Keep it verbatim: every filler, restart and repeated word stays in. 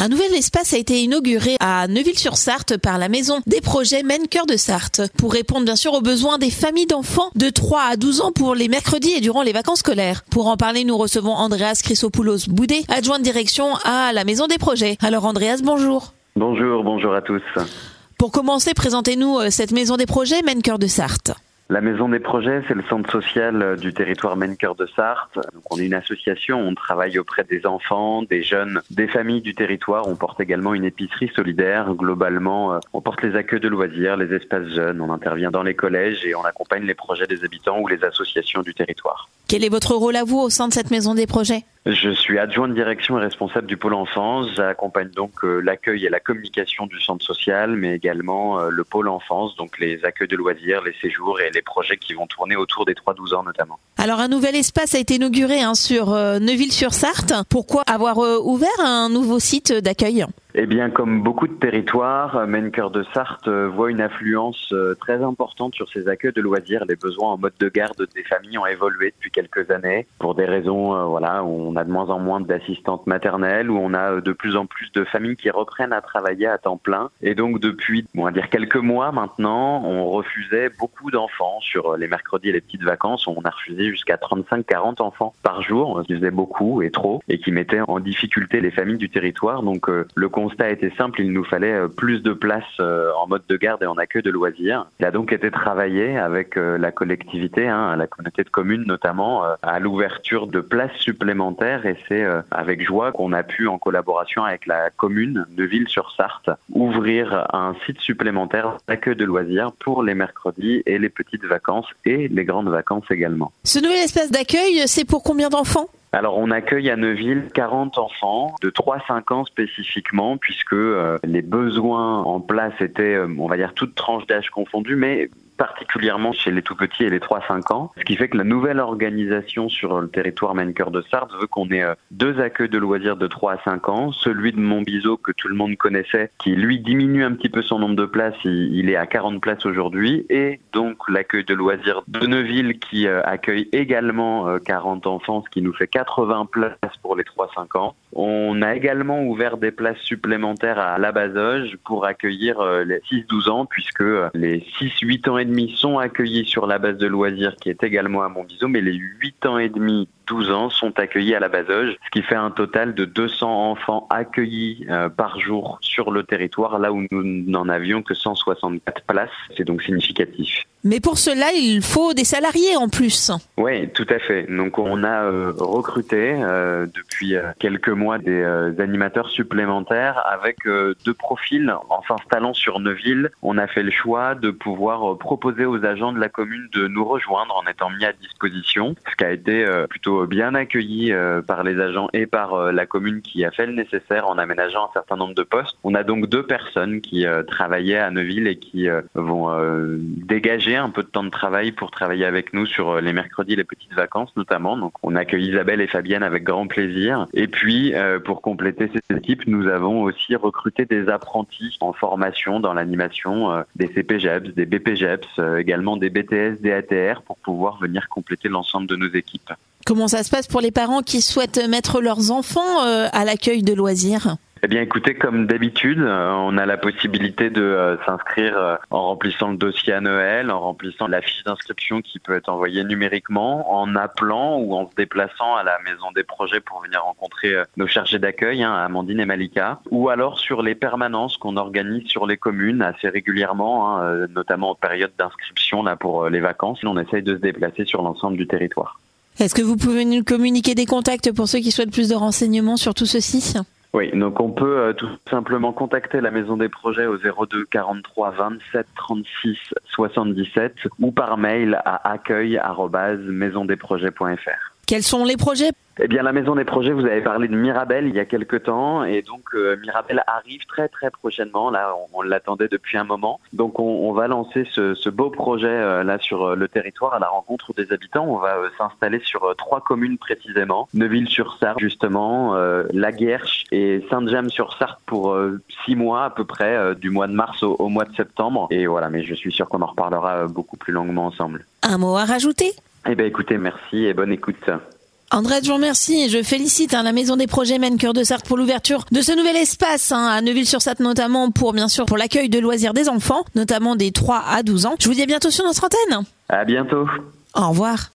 Un nouvel espace a été inauguré à Neuville-sur-Sarthe par la Maison des Projets Maine Cœur de Sarthe pour répondre bien sûr aux besoins des familles d'enfants de trois à douze ans pour les mercredis et durant les vacances scolaires. Pour en parler, nous recevons Andreas Chrysopoulos-Boudet, adjoint de direction à la Maison des Projets. Alors Andreas, bonjour. Bonjour, bonjour à tous. Pour commencer, présentez-nous cette Maison des Projets Maine Cœur de Sarthe. La Maison des Projets, c'est le centre social du territoire Maine Cœur de Sarthe. Donc, on est une association, on travaille auprès des enfants, des jeunes, des familles du territoire. On porte également une épicerie solidaire. Globalement, on porte les accueils de loisirs, les espaces jeunes, on intervient dans les collèges et on accompagne les projets des habitants ou les associations du territoire. Quel est votre rôle à vous au sein de cette Maison des Projets ? Je suis adjoint de direction et responsable du pôle enfance. J'accompagne donc euh, l'accueil et la communication du centre social, mais également euh, le pôle enfance, donc les accueils de loisirs, les séjours et les projets qui vont tourner autour des trois à douze ans notamment. Alors un nouvel espace a été inauguré hein, sur euh, Neuville-sur-Sarthe. Pourquoi avoir euh, ouvert un nouveau site d'accueil ? Eh bien, comme beaucoup de territoires, Maine Cœur de Sarthe voit une affluence très importante sur ces accueils de loisirs. Les besoins en mode de garde des familles ont évolué depuis quelques années pour des raisons, euh, voilà, où on a de moins en moins d'assistantes maternelles, où on a de plus en plus de familles qui reprennent à travailler à temps plein. Et donc, depuis, on va dire quelques mois maintenant, on refusait beaucoup d'enfants sur les mercredis et les petites vacances. On a refusé jusqu'à trente-cinq à quarante enfants par jour, ce qui faisait beaucoup et trop, et qui mettaient en difficulté les familles du territoire. Donc, euh, le Le constat était simple, il nous fallait plus de place en mode de garde et en accueil de loisirs. Il a donc été travaillé avec la collectivité, hein, la communauté de communes notamment, à l'ouverture de places supplémentaires et c'est avec joie qu'on a pu, en collaboration avec la commune de Neuville-sur-Sarthe, ouvrir un site supplémentaire d'accueil de loisirs pour les mercredis et les petites vacances et les grandes vacances également. Ce nouvel espace d'accueil, c'est pour combien d'enfants ? Alors on accueille à Neuville quarante enfants de trois à cinq ans spécifiquement puisque euh, les besoins en place étaient, euh, on va dire, toutes tranches d'âge confondues, mais particulièrement chez les tout petits et les trois à cinq ans. Ce qui fait que la nouvelle organisation sur le territoire Maine Cœur de Sarthe veut qu'on ait euh, deux accueils de loisirs de trois à cinq ans. Celui de Montbiseau que tout le monde connaissait, qui lui diminue un petit peu son nombre de places, il, il est à quarante places aujourd'hui. Et donc l'accueil de loisirs de Neuville qui euh, accueille également euh, quarante enfants, ce qui nous fait quatre-vingts places pour les trois à cinq ans. On a également ouvert des places supplémentaires à la Bazoge pour accueillir euh, les six à douze ans puisque euh, les six à huit ans et demi sont accueillis sur la base de loisirs qui est également à Montbiseau, mais les huit ans et demi, douze ans sont accueillis à la Bazoge, ce qui fait un total de deux cents enfants accueillis euh, par jour sur le territoire, là où nous n'en avions que cent soixante-quatre places. C'est donc significatif. Mais pour cela, il faut des salariés en plus. Oui, tout à fait. Donc on a euh, recruté euh, depuis euh, quelques mois des euh, animateurs supplémentaires avec euh, deux profils. En s'installant sur Neuville, on a fait le choix de pouvoir euh, proposer aux agents de la commune de nous rejoindre en étant mis à disposition, ce qui a été euh, plutôt bien accueilli euh, par les agents et par euh, la commune qui a fait le nécessaire en aménageant un certain nombre de postes. On a donc deux personnes qui euh, travaillaient à Neuville et qui euh, vont euh, dégager un peu de temps de travail pour travailler avec nous sur les mercredis et les petites vacances notamment. Donc on accueille Isabelle et Fabienne avec grand plaisir. Et puis euh, pour compléter cette équipe, nous avons aussi recruté des apprentis en formation dans l'animation, euh, des C P G E P S, des B P G E P S, euh, également des B T S, des A T R pour pouvoir venir compléter l'ensemble de nos équipes. Comment ça se passe pour les parents qui souhaitent mettre leurs enfants euh, à l'accueil de loisirs ? Eh bien, écoutez, comme d'habitude, euh, on a la possibilité de euh, s'inscrire euh, en remplissant le dossier à Noël, en remplissant la fiche d'inscription qui peut être envoyée numériquement, en appelant ou en se déplaçant à la Maison des Projets pour venir rencontrer euh, nos chargés d'accueil, hein, Amandine et Malika, ou alors sur les permanences qu'on organise sur les communes assez régulièrement, hein, euh, notamment en période d'inscription là pour euh, les vacances. On essaye de se déplacer sur l'ensemble du territoire. Est-ce que vous pouvez nous communiquer des contacts pour ceux qui souhaitent plus de renseignements sur tout ceci ? Oui, donc on peut euh, tout simplement contacter la Maison des Projets au zéro deux quarante-trois vingt-sept trente-six soixante-dix-sept ou par mail à accueil arobase maison des projets point f r. Quels sont les projets ? Eh bien, la Maison des Projets, vous avez parlé de Mirabel il y a quelque temps, et donc euh, Mirabel arrive très très prochainement. Là, on, on l'attendait depuis un moment. Donc, on, on va lancer ce, ce beau projet euh, là sur euh, le territoire à la rencontre des habitants. On va euh, s'installer sur euh, trois communes précisément Neuville-sur-Sarthe, justement, euh, La Guerche et Sainte-James-sur-Sarthe pour euh, six mois à peu près, euh, du mois de mars au, au mois de septembre. Et voilà, mais je suis sûr qu'on en reparlera euh, beaucoup plus longuement ensemble. Un mot à rajouter ? Eh bien, écoutez, merci et bonne écoute. André, je vous remercie et je félicite hein, la Maison des Projets Maine Cœur de Sarthe pour l'ouverture de ce nouvel espace hein, à Neuville-sur-Sarthe notamment pour bien sûr pour l'accueil de loisirs des enfants, notamment des trois à douze ans. Je vous dis à bientôt sur notre antenne. À bientôt. Au revoir.